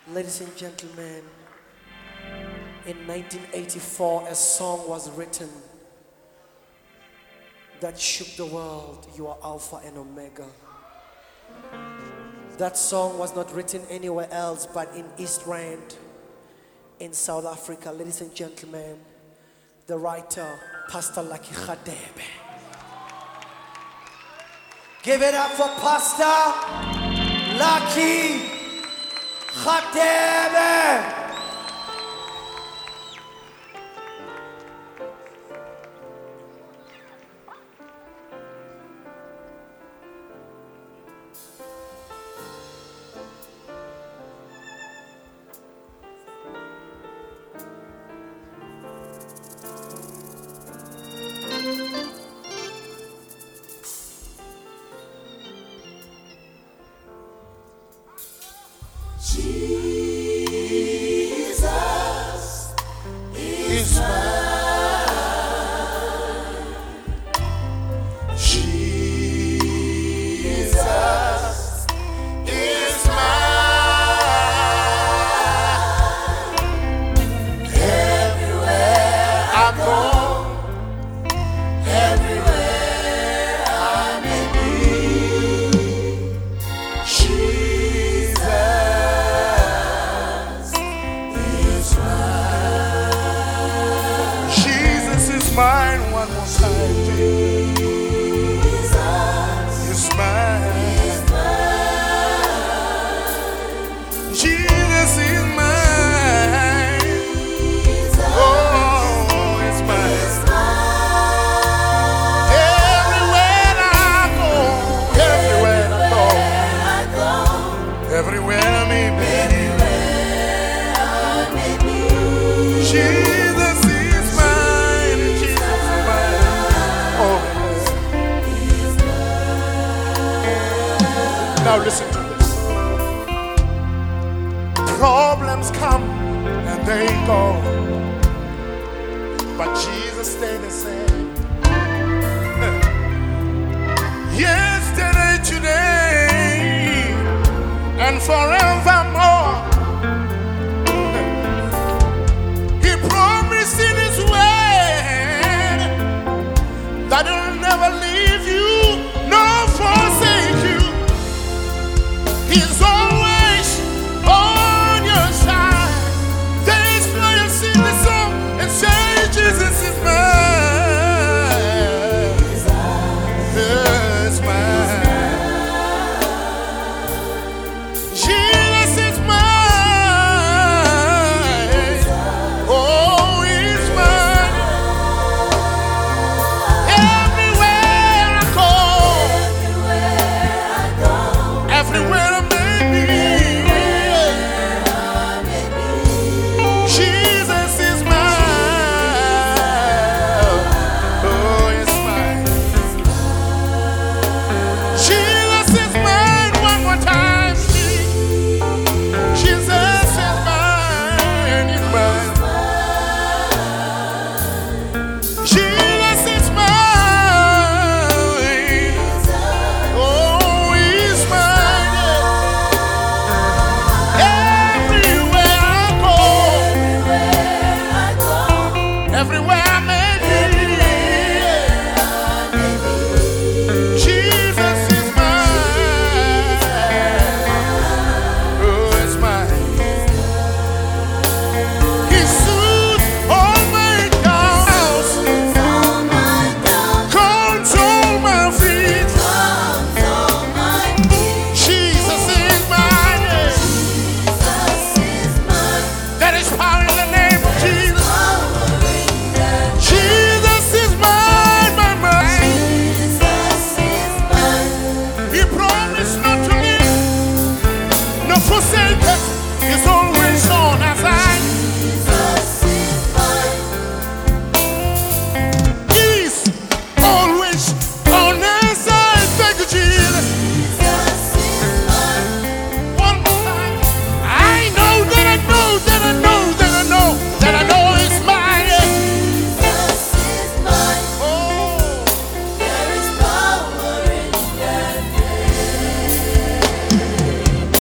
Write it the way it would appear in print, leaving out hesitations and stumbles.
Ladies and gentlemen, in 1984, a song was written that shook the world. You are Alpha and Omega. That song was not written anywhere else but in East Rand, in South Africa. Ladies and gentlemen, the writer, Pastor Lucky Radebe. Give it up for Pastor Lucky Radebe. Jesus is mine. Jesus is mine. Everywhere I go, everywhere I may be, mine one more time. Jesus is mine. Jesus is mine. Oh, it's mine. Everywhere I go, everywhere I go, everywhere I may be, Jesus is mine. Now listen to this. Problems come and they go, but Jesus stayed the same. Yesterday, today, and forever.